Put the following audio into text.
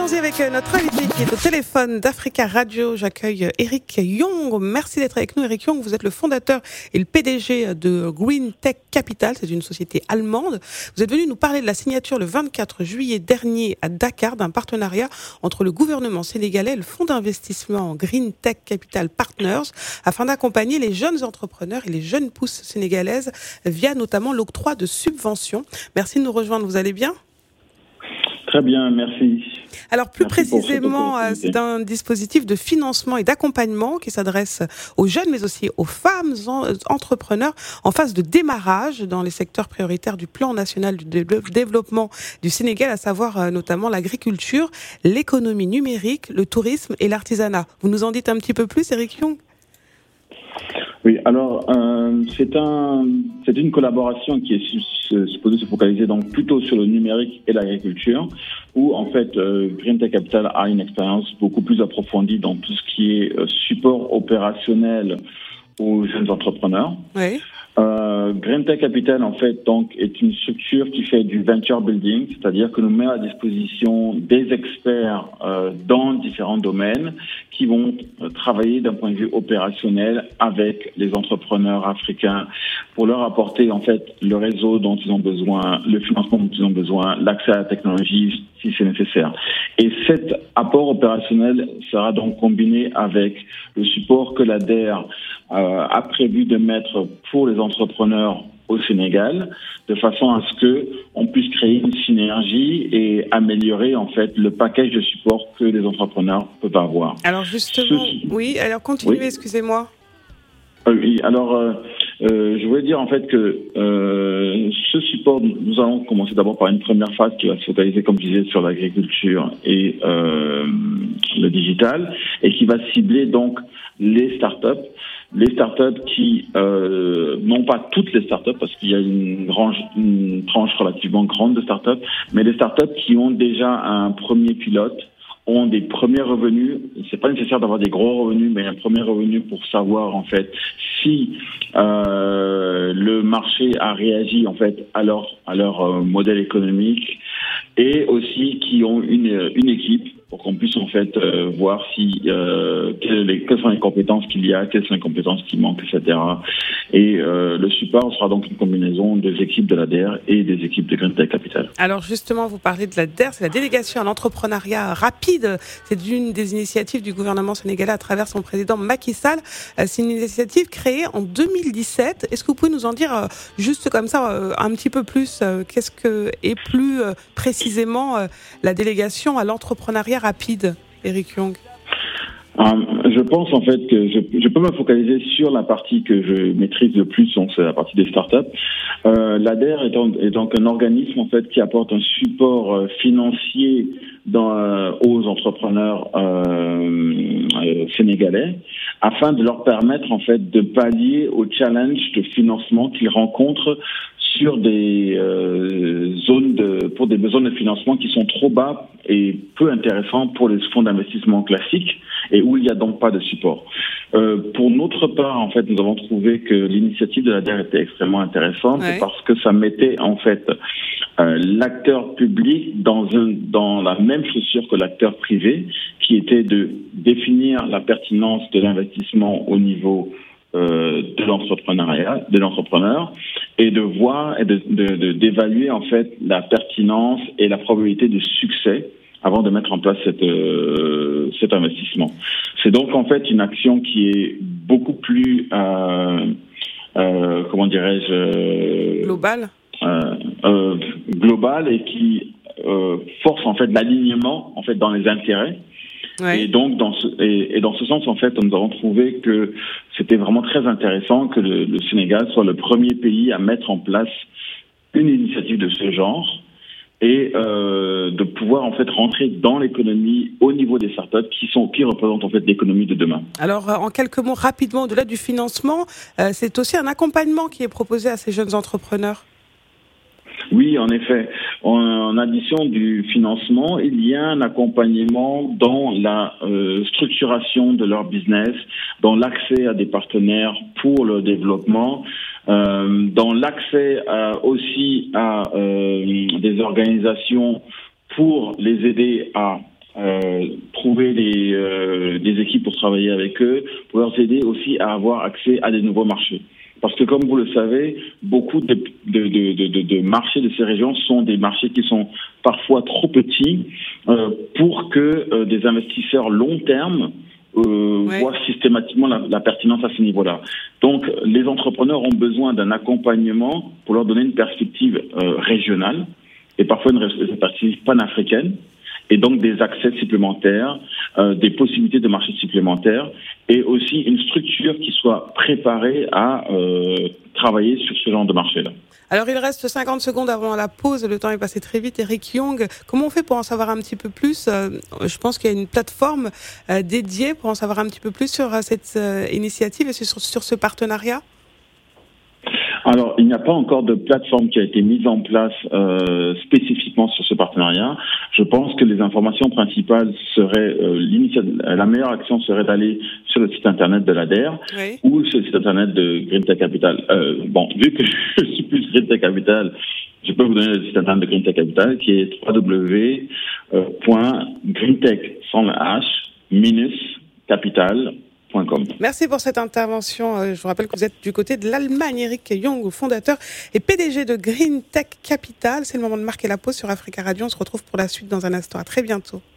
allons-y avec notre invité qui est au téléphone d'Africa Radio. J'accueille Eric Young. Merci d'être avec nous, Eric Young. Vous êtes le fondateur et le PDG de Green Tech Capital. C'est une société allemande. Vous êtes venu nous parler de la signature le 24 juillet dernier à Dakar d'un partenariat entre le gouvernement sénégalais et le fonds d'investissement Green Tech Capital Partners afin d'accompagner les jeunes entrepreneurs et les jeunes pousses sénégalaises via notamment l'octroi de subventions. Merci de nous rejoindre. Vous allez bien ? Très bien, merci. Alors plus précisément, c'est un dispositif de financement et d'accompagnement qui s'adresse aux jeunes mais aussi aux femmes entrepreneurs en phase de démarrage dans les secteurs prioritaires du plan national du développement du Sénégal, à savoir notamment l'agriculture, l'économie numérique, le tourisme et l'artisanat. Vous nous en dites un petit peu plus, Eric Young ? Oui, alors c'est une collaboration qui est supposée se focaliser donc plutôt sur le numérique et l'agriculture, où en fait Green Tech Capital a une expérience beaucoup plus approfondie dans tout ce qui est support opérationnel aux jeunes entrepreneurs. Oui. Green Tech Capital en fait donc est une structure qui fait du venture building, c'est-à-dire que nous met à disposition des experts dans différents domaines qui vont travailler d'un point de vue opérationnel avec les entrepreneurs africains pour leur apporter en fait le réseau dont ils ont besoin, le financement dont ils ont besoin, l'accès à la technologie si c'est nécessaire. Et cet apport opérationnel sera donc combiné avec le support que l'ADER a prévu de mettre pour les entrepreneurs au Sénégal, de façon à ce que on puisse créer une synergie et améliorer en fait le package de support que les entrepreneurs peuvent avoir. Alors justement, oui, alors continuez, oui. Excusez-moi. Oui, alors je voulais dire en fait que ce support, nous allons commencer d'abord par une première phase qui va se focaliser, comme je disais, sur l'agriculture et le digital, et qui va cibler donc les startups qui, non pas toutes les startups, parce qu'il y a une tranche relativement grande de startups, mais les startups qui ont déjà un premier pilote, ont des premiers revenus. C'est pas nécessaire d'avoir des gros revenus, mais un premier revenu pour savoir en fait si le marché a réagi en fait à leur modèle économique, et aussi qui ont une équipe pour qu'on puisse en fait voir si quelles sont les compétences qu'il y a, quelles sont les compétences qui manquent, etc. Et le support sera donc une combinaison des équipes de l'ADER et des équipes de Green Tech Capital. Alors justement, vous parlez de l'ADER, c'est la délégation à l'entrepreneuriat rapide. C'est une des initiatives du gouvernement sénégalais à travers son président Macky Sall. C'est une initiative créée en 2017. Est-ce que vous pouvez nous en dire juste comme ça un petit peu plus qu'est-ce que est plus précisément la délégation à l'entrepreneuriat rapide, Eric Young? Je pense en fait que je peux me focaliser sur la partie que je maîtrise le plus, donc c'est la partie des startups. L'ADER est donc un organisme en fait qui apporte un support financier aux entrepreneurs sénégalais, afin de leur permettre en fait de pallier aux challenges de financement qu'ils rencontrent sur des pour des besoins de financement qui sont trop bas et peu intéressants pour les fonds d'investissement classiques, et où il n'y a donc pas de support. Pour notre part, en fait, nous avons trouvé que l'initiative de l'ADER était extrêmement intéressante, ouais, parce que ça mettait en fait l'acteur public dans la même chaussure que l'acteur privé, qui était de définir la pertinence de l'investissement au niveau de l'entrepreneur, et de voir et d'évaluer en fait la pertinence et la probabilité de succès avant de mettre en place cet investissement. C'est donc en fait une action qui est beaucoup plus comment dirais-je, globale, et qui force en fait l'alignement en fait dans les intérêts. Ouais. Et donc dans ce sens en fait, nous avons trouvé que c'était vraiment très intéressant que le Sénégal soit le premier pays à mettre en place une initiative de ce genre, et de pouvoir en fait rentrer dans l'économie au niveau des startups qui représentent en fait l'économie de demain. Alors en quelques mots rapidement, au-delà du financement, c'est aussi un accompagnement qui est proposé à ces jeunes entrepreneurs. Oui, en effet. En addition du financement, il y a un accompagnement dans la structuration de leur business, dans l'accès à des partenaires pour le développement, dans l'accès aussi à des organisations pour les aider à trouver des équipes pour travailler avec eux, pour leur aider aussi à avoir accès à des nouveaux marchés. Parce que comme vous le savez, beaucoup de marchés de ces régions sont des marchés qui sont parfois trop petits pour que des investisseurs long terme voient systématiquement la pertinence à ce niveau-là. Donc les entrepreneurs ont besoin d'un accompagnement pour leur donner une perspective régionale et parfois une perspective panafricaine, et donc des accès supplémentaires, des possibilités de marché supplémentaires, et aussi une structure qui soit préparée à travailler sur ce genre de marché-là. Alors, il reste 50 secondes avant la pause. Le temps est passé très vite. Eric Young, comment on fait pour en savoir un petit peu plus? Je pense qu'il y a une plateforme dédiée pour en savoir un petit peu plus sur cette initiative et sur ce partenariat. Alors, il n'y a pas encore de plateforme qui a été mise en place spécifiquement sur ce partenariat. Je pense que les informations principales seraient, la meilleure action serait d'aller sur le site internet de l'ADER ou sur le site internet de GreenTech Capital. Vu que je suis plus GreenTech Capital, je peux vous donner le site internet de GreenTech Capital qui est www.greentech sans le H capital. Merci pour cette intervention. Je vous rappelle que vous êtes du côté de l'Allemagne. Eric Young, fondateur et PDG de GreenTech Capital. C'est le moment de marquer la pause sur Africa Radio. On se retrouve pour la suite dans un instant. À très bientôt.